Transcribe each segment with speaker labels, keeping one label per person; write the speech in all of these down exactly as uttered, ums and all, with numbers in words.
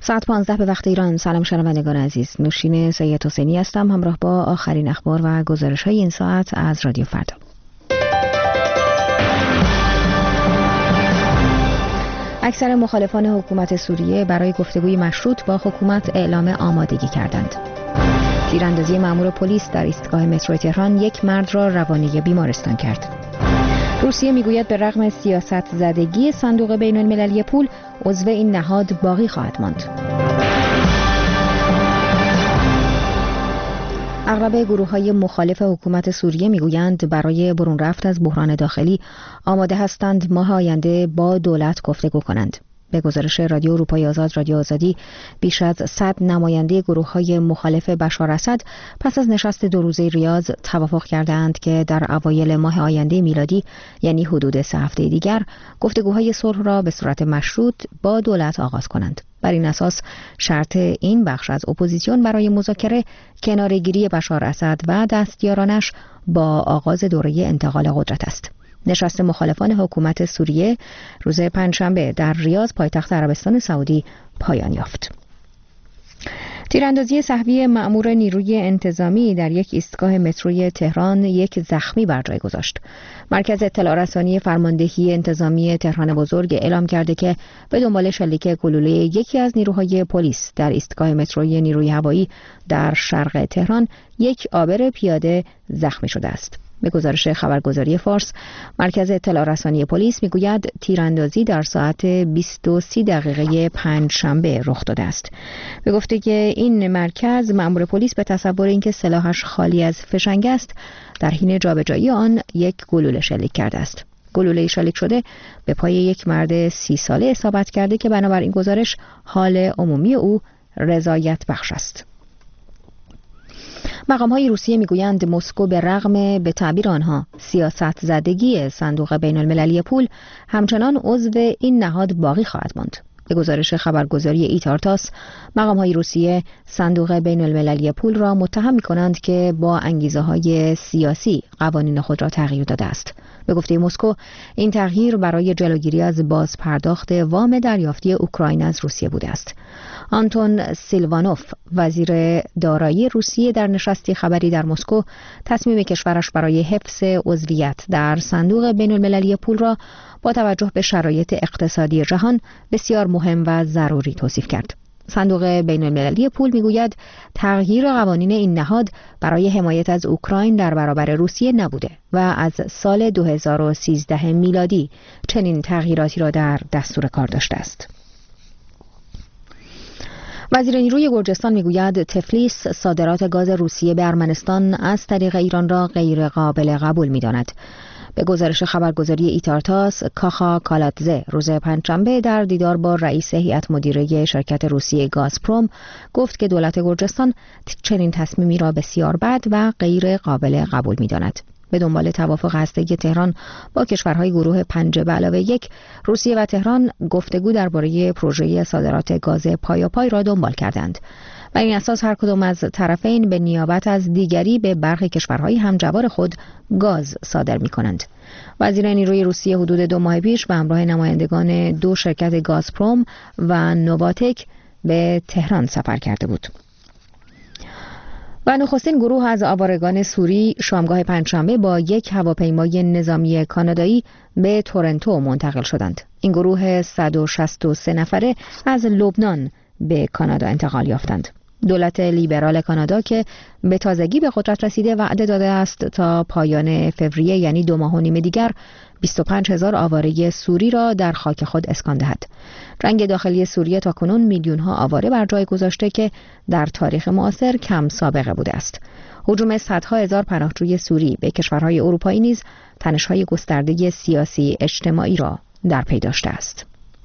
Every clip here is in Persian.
Speaker 1: ساعت پانزده به وقت ایران. سلام شنوندگان عزیز، نوشین سید حسینی هستم همراه با آخرین اخبار و گزارش‌های این ساعت از رادیو فردا. اکثر مخالفان حکومت سوریه برای گفتگوی مشروط با حکومت اعلام آمادگی کردند. تیراندازی مأمور پلیس در ایستگاه مترو تهران یک مرد را روانه بیمارستان کرد. روسیه میگوید به رغم سیاست زدگی صندوق بین المللی پول، عضو این نهاد باقی خواهد ماند. اغلب گروه‌های مخالف حکومت سوریه میگویند برای برون رفت از بحران داخلی آماده هستند ماه آینده با دولت گفتگو کنند. به گزارش رادیو اروپای آزاد رادیو آزادی، بیش از صد نماینده گروه‌های مخالف بشار اسد پس از نشست دو روزه ریاض توافق کردند که در اوایل ماه آینده میلادی، یعنی حدود سه هفته دیگر، گفتگوهای صلح را به صورت مشروط با دولت آغاز کنند. بر این اساس شرط این بخش از اپوزیسیون برای مذاکره کناره‌گیری بشار اسد و دستیارانش با آغاز دوره انتقال قدرت است. نشست مخالفان حکومت سوریه روز پنجشنبه در ریاض پایتخت عربستان سعودی پایان یافت. تیراندازی سه‌وی مأمور نیروی انتظامی در یک ایستگاه متروی تهران یک زخمی بر جای گذاشت. مرکز اطلاع رسانی فرماندهی انتظامی تهران بزرگ اعلام کرده که به دنبال شلیک گلوله یکی از نیروهای پلیس در ایستگاه متروی نیروی هوایی در شرق تهران یک عابر پیاده زخمی شده است. به گزارش خبرگزاری فارس، مرکز اطلاع رسانی پلیس میگوید تیراندازی در ساعت بیست و سه دقیقه پنجشنبه رخ داده است. به گفته که این مرکز، مأمور پلیس به تصور اینکه سلاحش خالی از فشنگ است، در حین جابجایی آن یک گلوله شلیک کرده است. گلوله شلیک شده به پای یک مرد سی ساله اصابت کرده که بنابراین گزارش حال عمومی او رضایت بخش است. مقام‌های روسیه میگویند مسکو به رغم به تعبیر آنها سیاست زدگی صندوق بین المللی پول، همچنان عضو این نهاد باقی خواهد ماند. به گزارش خبرگزاری ایتارتاس، مقام‌های روسیه صندوق بین المللی پول را متهم می‌کنند که با انگیزه‌های سیاسی قوانین خود را تغییر داده است. به گفته مسکو، این تغییر برای جلوگیری از بازپرداخت وام دریافتی اوکراین از روسیه بوده است. آنتون سیلوانوف، وزیر دارایی روسیه، در نشستی خبری در مسکو تصمیم کشورش برای حفظ عضویت در صندوق بین المللی پول را با توجه به شرایط اقتصادی جهان بسیار مهم و ضروری توصیف کرد. صندوق بین المللی پول میگوید تغییر قوانین این نهاد برای حمایت از اوکراین در برابر روسیه نبوده و از سال دو هزار و سیزده میلادی چنین تغییراتی را در دستور کار داشته است. وزیر نیروی گرجستان میگوید تفلیس صادرات گاز روسیه به ارمنستان از طریق ایران را غیر قابل قبول می‌داند. به گزارش خبرگزاری ایتارتاس، کاخا کالاتزه روز پنجشنبه در دیدار با رئیس هیئت مدیره شرکت روسیه گازپروم گفت که دولت گرجستان چنین تصمیمی را بسیار بد و غیر قابل قبول می‌داند. به دنبال توافق هسته‌ای تهران با کشورهای گروه پنج به علاوه یک، روسیه و تهران گفتگو درباره پروژه صادرات گاز پایاپای را دنبال کردند. بر این اساس هر کدام از طرفین به نیابت از دیگری به برخی کشورهای همجوار خود گاز صادر می‌کنند. وزیر نیروی روسیه حدود دو ماه پیش به همراه نمایندگان دو شرکت گازپروم و نوواتک به تهران سفر کرده بود. و نخستین گروه از آوارگان سوری شامگاه پنجشنبه با یک هواپیمای نظامی کانادایی به تورنتو منتقل شدند. این گروه صد و شصت و سه نفره از لبنان به کانادا انتقال یافتند. دولت لیبرال کانادا که به تازگی به قدرت رسیده وعده داده است تا پایان فوریه، یعنی دو ماه و نیم دیگر، بیست و پنج هزار آواره سوری را در خاک خود اسکان دهد. جنگ داخلی سوریه تاکنون میلیون ها آواره بر جای گذاشته که در تاریخ معاصر کم سابقه بوده است. هجوم صدها هزار پناهجوی سوری به کشورهای اروپایی نیز تنش‌های گسترده سیاسی اجتماعی را در پی داشته است.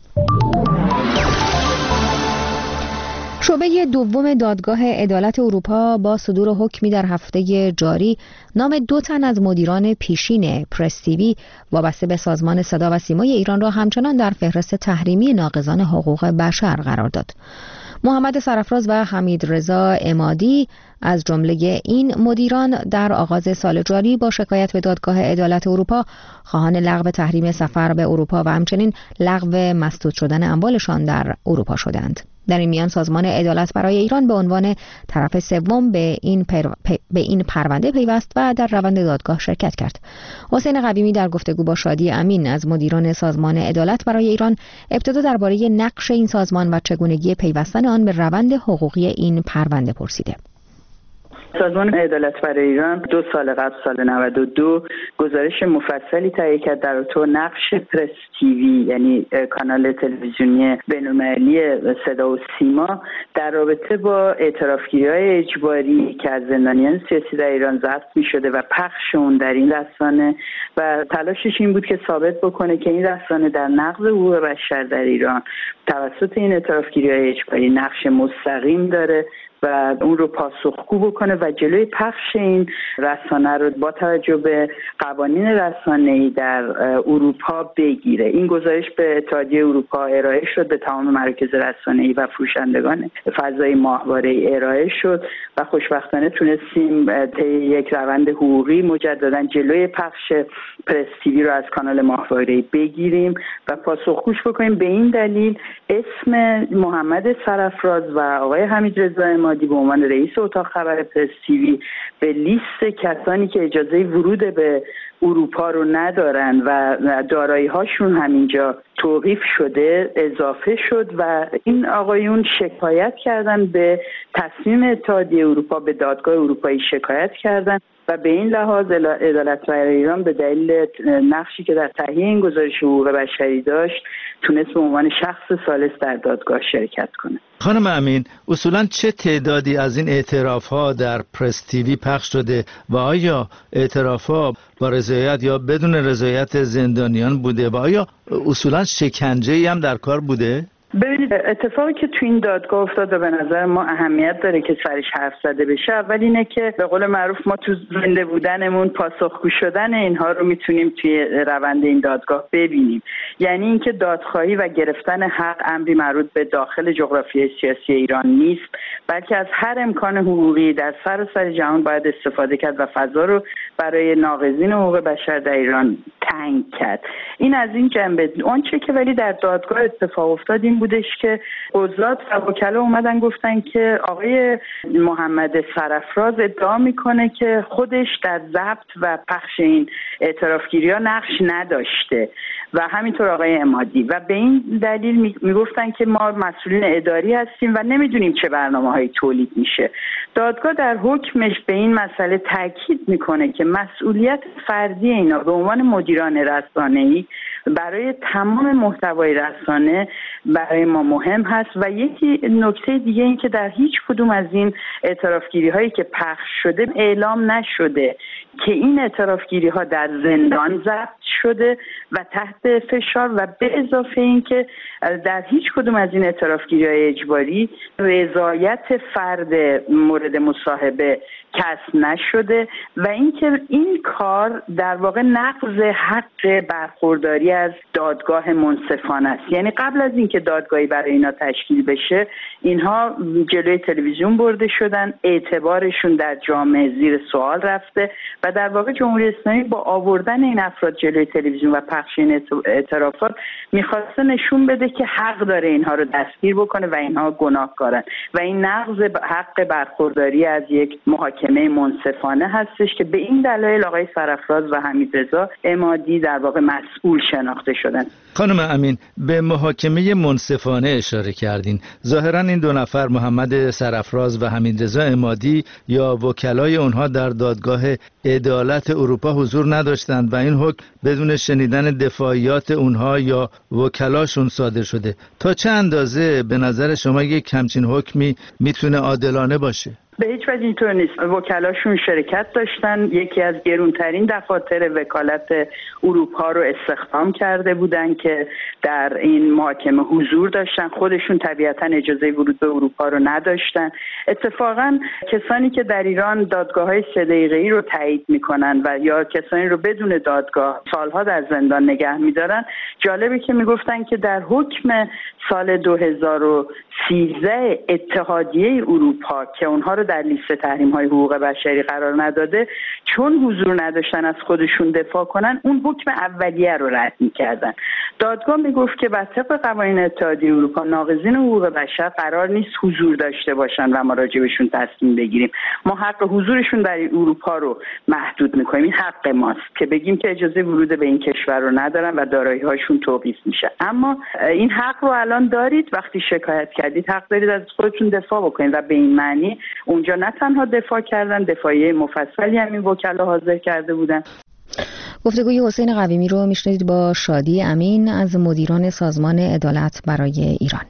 Speaker 1: شعبه دوم دادگاه عدالت اروپا با صدور حکمی در هفته جاری نام دو تن از مدیران پیشین پرس تیوی وابسته به سازمان صدا و سیمای ایران را همچنان در فهرست تحریمی ناقضان حقوق بشر قرار داد. محمد سرافراز و حمید رضا عمادی از جمله این مدیران در آغاز سال جاری با شکایت به دادگاه عدالت اروپا خواهان لغو تحریم سفر به اروپا و همچنین لغو مسدود شدن اموالشان در اروپا شدند. در این میان سازمان عدالت برای ایران به عنوان طرف سوم به این پر... به این پرونده پیوست و در روند دادگاه شرکت کرد. حسین قویمی در گفتگو با شادی امین از مدیران سازمان عدالت برای ایران ابتدا درباره نقش این سازمان و چگونگی پیوستن آن به روند حقوقی این پرونده پرسیده.
Speaker 2: سازمان عدالت برای ایران دو سال قبل سال نود و دو گزارش مفصلی تهیه کرد در تو نقش پرس تیوی، یعنی کانال تلویزیونی بین‌المللی صدا و سیما، در رابطه با اعترافگیری‌های اجباری که از زندانیان سیاسی در ایران ضبط می‌شده و پخش اون در این رسانه و تلاشش این بود که ثابت بکنه که این رسانه در نقض حقوق بشر در ایران توسط این اعترافگیری‌های اجباری نقش مستقیم داره و اون رو پاسخگو بکنه و جلوی پخش این رسانه رو با توجه به قوانین رسانه‌ای در اروپا بگیره. این گزارش به اتحادیه اروپا ارائه شد، به تمام مراکز رسانه‌ای و فروشندگان فضای ماهواره‌ای ارائه شد و خوشبختانه تونستیم طی یک روند حقوقی مجددا جلوی پخش پرس تیوی رو از کانال ماهواره‌ای بگیریم و پاسخگوش بکنیم. به این دلیل اسم محمد سرافراز و آقای حمیدرضا به عنوان رئیس اتاق خبر پرس تیوی به لیست کسانی که اجازه ورود به اروپا رو ندارن و دارایی هاشون همینجا توقیف شده اضافه شد و این آقایون شکایت کردن به تصمیم اتحادیه اروپا، به دادگاه اروپایی شکایت کردن و به این لحاظ عدالت برای ایران به دلیل نقشی که در تهیه این گزارش حقوق بشری داشت تونست به عنوان شخص ثالث در دادگاه شرکت کنه.
Speaker 3: خانم امین، اصولاً چه تعدادی از این اعتراف‌ها در پرس تیوی پخش شده و آیا اعتراف‌ها با رضایت یا بدون رضایت زندانیان بوده و آیا اصولاً شکنجه‌ای هم در کار بوده؟
Speaker 2: ببینید، اتفاقی که تو این دادگاه افتاد و به نظر ما اهمیت داره که سرش حرف زده بشه، اول اینه که به قول معروف ما تو زنده بودنمون پاسخگو شدن اینها رو میتونیم توی روند این دادگاه ببینیم. یعنی اینکه دادخواهی و گرفتن حق امری مربوط به داخل جغرافیای سیاسی ایران نیست، بلکه از هر امکان حقوقی در سراسر جهان باید استفاده کرد و فضا رو برای ناقضین حقوق بشر در ایران تنگ کرد. این از این جنبه. آنچه که ولی در دادگاه اتفاق افتاد این بودش که قضات و وکلا اومدن گفتن که آقای محمد سرافراز ادعا میکنه که خودش در ضبط و پخش این اعترافگیری‌ها نقش نداشته و همینطور آقای عمادی و به این دلیل میگفتن که ما مسئولین اداری هستیم و نمیدونیم چه برنامه‌هایی تولید میشه. دادگاه در حکمش به این مسئله تاکید میکنه که مسئولیت فردی اینا به عنوان مدیران رسانه‌ای برای تمام محتوای رسانه برای ما مهم هست و یکی نکته دیگه این که در هیچ کدوم از این اعترافگیری هایی که پخش شده اعلام نشده که این اعترافگیری ها در زندان ضبط شده و تحت فشار و به اضافه این که در هیچ کدوم از این اعترافگیری های اجباری رضایت فرد مورد مصاحبه کسب نشده و اینکه این کار در واقع نقض حق برخورداری از دادگاه منصفانه است. یعنی قبل از اینکه دادگاهی برای اینا تشکیل بشه اینها جلوی تلویزیون برده شدن، اعتبارشون در جامعه زیر سوال رفته و در واقع جمهوری اسلامی با آوردن این افراد جلوی تلویزیون و پخش این اعترافات میخواسته نشون بده که حق داره اینها رو دستگیر بکنه و اینها گناهکارن و این نقض حق برخورداری از یک محاکمه منصفانه هستش که به این دلایل آقای سرافراز و حمیدرضا عمادی در واقع مسئول شناخته شدن.
Speaker 3: خانم امین، به محاکمه منصفانه اشاره کردین. ظاهرا این دو نفر محمد سرافراز و حمیدرضا عمادی یا وکلای اونها در دادگاه عدالت اروپا حضور نداشتند و این حکم بدون شنیدن دفاعیات اونها یا وکلاشون صادر شده. تا چه اندازه به نظر شما یک همچین حکمی میتونه عادلانه باشه؟
Speaker 2: به هیچ وجه اینطور نیست. وکلاشون شرکت داشتن، یکی از گرونترین دفاتر وکالت اروپا رو استخدام کرده بودن که در این محاکمه حضور داشتن. خودشون طبیعتا اجازه ورود به اروپا رو نداشتن. اتفاقا کسانی که در ایران دادگاه‌های سه دقیقه‌ای رو تایید میکنن و یا کسانی رو بدون دادگاه سالها در زندان نگه میدارن، جالبه که میگفتن که در حکم سال دو هزار و سیزده اتحادیه اروپا که اونها رو در لیست تحریم‌های حقوق بشری قرار نداده، چون حضور نداشتن از خودشون دفاع کنن اون حکم اولیه رو رد می‌کردن. دادگاه میگفت که بر طبق قوانین اتحادیه اروپا ناقضین حقوق بشر قرار نیست حضور داشته باشن و ما راجبشون تصمیم بگیریم. ما حق حضورشون در اروپا رو محدود می‌کنیم. این حق ماست که بگیم که اجازه ورود به این کشور رو ندارن و دارایی‌هاشون توقیف میشه. اما این حق رو الان دارید، وقتی شکایت کردید حق دارید از خودتون دفاع بکنید و به این معنی اونجا نه تنها دفاع کردن، دفاعیه مفصلی هم این وکلا حاضر کرده بودن.
Speaker 1: گفتگوی حسین قویمی رو میشنید با شادی امین از مدیران سازمان عدالت برای ایران.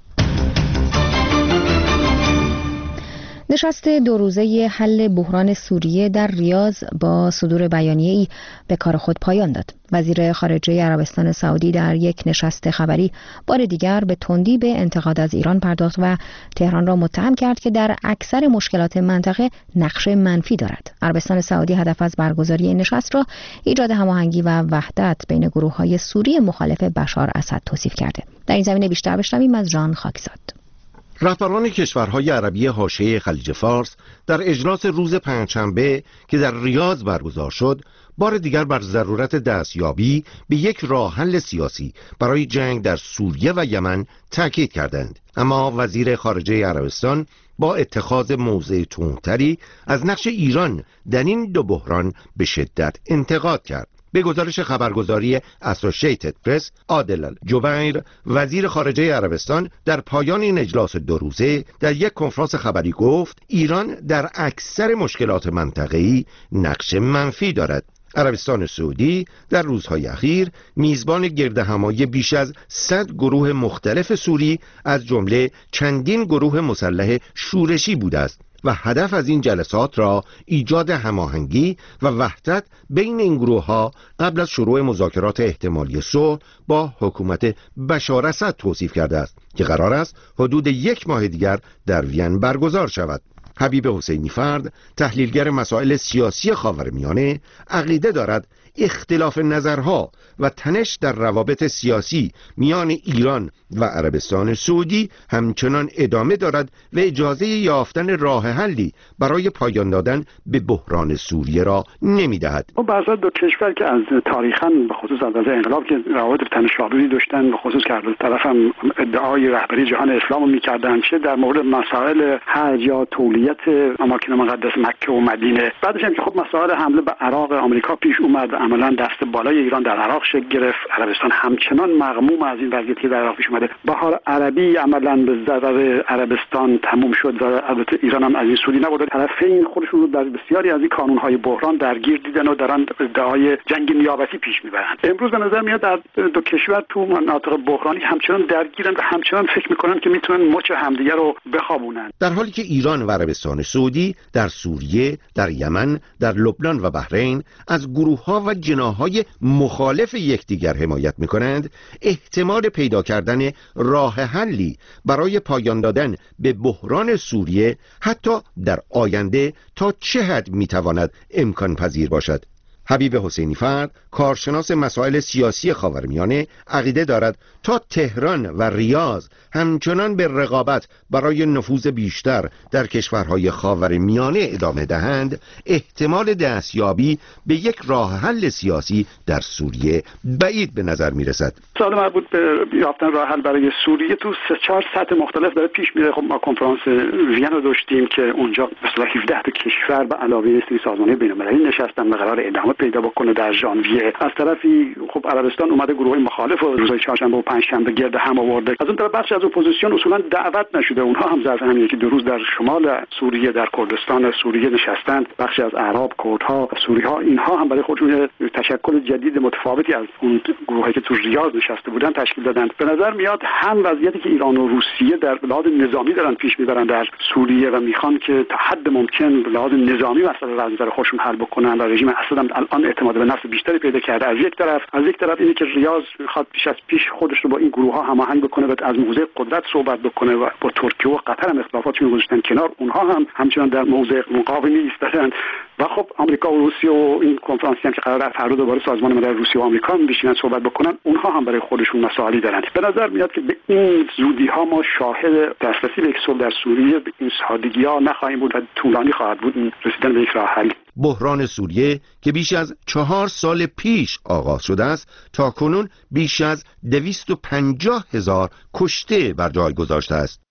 Speaker 1: نشست دو روزه حل بحران سوریه در ریاض با صدور بیانیه‌ای به کار خود پایان داد. وزیر خارجه عربستان سعودی در یک نشست خبری بار دیگر به تندی به انتقاد از ایران پرداخت و تهران را متهم کرد که در اکثر مشکلات منطقه نقش منفی دارد. عربستان سعودی هدف از برگزاری این نشست را ایجاد هماهنگی و وحدت بین گروه‌های سوری مخالف بشار اسد توصیف کرده. در این زمینه بیشتر بشنویم از جان خاکزاد.
Speaker 4: رهبران کشورهای عربی حاشیه خلیج فارس در اجلاس روز پنجشنبه که در ریاض برگزار شد، بار دیگر بر ضرورت دستیابی به یک راه حل سیاسی برای جنگ در سوریه و یمن تاکید کردند. اما وزیر خارجه عربستان با اتخاذ موضع تندتری از نقش ایران در این دو بحران به شدت انتقاد کرد. به گزارش خبرگزاری اسوسییتد پرس، عادل الجبیر وزیر خارجه عربستان در پایان این اجلاس دو روزه در یک کنفرانس خبری گفت ایران در اکثر مشکلات منطقه‌ای نقش منفی دارد. عربستان سعودی در روزهای اخیر میزبان گردهمایی بیش از صد گروه مختلف سوری از جمله چندین گروه مسلح شورشی بوده است و هدف از این جلسات را ایجاد هماهنگی و وحدت بین این گروه‌ها قبل از شروع مذاکرات احتمالی صلح با حکومت بشار اسد توصیف کرده است که قرار است حدود یک ماه دیگر در وین برگزار شود. حبیب حسینی فرد، تحلیلگر مسائل سیاسی خاورمیانه، عقیده دارد اختلاف نظرها و تنش در روابط سیاسی میان ایران و عربستان سعودی همچنان ادامه دارد و اجازه یافتن راه حلی برای پایان دادن به بحران سوریه را نمی‌دهد.
Speaker 5: و بعضا دو کشور که از تاریخاً به خصوص از انقلاب که روابط تنش‌آلودی داشتن، به خصوص که از طرف هم ادعای رهبری جهان اسلام می‌کردن، چه در مورد مسائل حج یا تولیت اماکن مقدس مکه و مدینه، بعدش هم که خب مسائل حمله به عراق آمریکا پیش اومد، عملاً دست بالای ایران در عراق شکل گرفت. عربستان همچنان مغموم از این وضعیتی که در عراق پیش اومده. بهار عربی عملاً به ضرر عربستان تموم شد و البته ایران هم از این سودی نبرد. طرفین خودشون رو در بسیاری از این کانون‌های بحران درگیر دیدن و دارن ادعای جنگ نیابتی پیش میبرن. امروز به نظر میاد در دو کشور تو مناطق بحرانی همچنان درگیرن و همچنان فکر میکنن که میتونن مچ همدیگه رو بخوابونن.
Speaker 4: در حالی که ایران و عربستان سعودی در سوریه، در یمن، در لبنان و بحرین از گروه‌ها و جناح‌های مخالف یکدیگر حمایت می‌کنند، احتمال پیدا کردن راه حلی برای پایان دادن به بحران سوریه حتی در آینده تا چه حد می‌تواند امکان پذیر باشد؟ حبیب حسینی فرد، کارشناس مسائل سیاسی خاورمیانه، عقیده دارد تا تهران و ریاض همچنان به رقابت برای نفوذ بیشتر در کشورهای خاورمیانه ادامه دهند، احتمال دستیابی به یک راه حل سیاسی در سوریه بعید به نظر می رسد.
Speaker 5: سوال مربوط به یافتن راه حل برای سوریه تو سه چهار سطح مختلف داره پیش میره. خب ما کنفرانس وین رو داشتیم که اونجا مثلا هفده تا کشور به علاوه سری سازمان بین‌المللی نشستن و قرار ادامه پیدا بکنه در ژانویه. از طرفی خب عربستان اومده گروه مخالف و روزهای چهارشنبه و پنجشنبه گرد هم آورده. از اون طرف بخش از اپوزیسیون اصولا دعوت نشده. اونها هم ظرف همین که دو روز در شمال سوریه در کردستان سوریه نشستند. بخش از اعراب، کردها، سوری‌ها، اینها هم برای خودشون تشکل جدید متفاوتی از اون گروهایی که تو ریاض نشسته بودن تشکیل دادند. به نظر میاد هم وضعیتی که ایران و روسیه در لحاظ نظامی دارن پیش میبرن در سوریه و میخوان که تا حد ممکن به لحاظ نظامی مسئله رو از نظر خودشون حل بکنن و رژیم اسد هم الان اعتماد به نفس بیشتری پیدا کرده. از یک طرف از یک طرف اینه که ریاض میخواد پیش از پیش خودش رو با این گروه ها هماهنگ بکنه و از موضع قدرت صحبت بکنه و با ترکیه و قطر هم اختلافاتشون گذاشتن کنار. اونها هم همچنان در موضع مقاومی ایستادن و خب آمریکا و روسیه و این کنفرانسی هم که قراره فردا دوباره سازمان ملل روسیه و آمریکا بشینن صحبت بکنن، اونها هم برای خودشون مسائلی دارن. به نظر میاد که به این زودی ها ما شاهد دسترسی به یک صلح در سوریه به این سادگی ها نخواهیم بود و طولانی خواهد بود رسیدن به یک راه حل.
Speaker 4: بحران سوریه که بیش از چهار سال پیش آغاز شده است تا کنون بیش از دویست و پنجاه هزار کشته بر جای گذاشته است.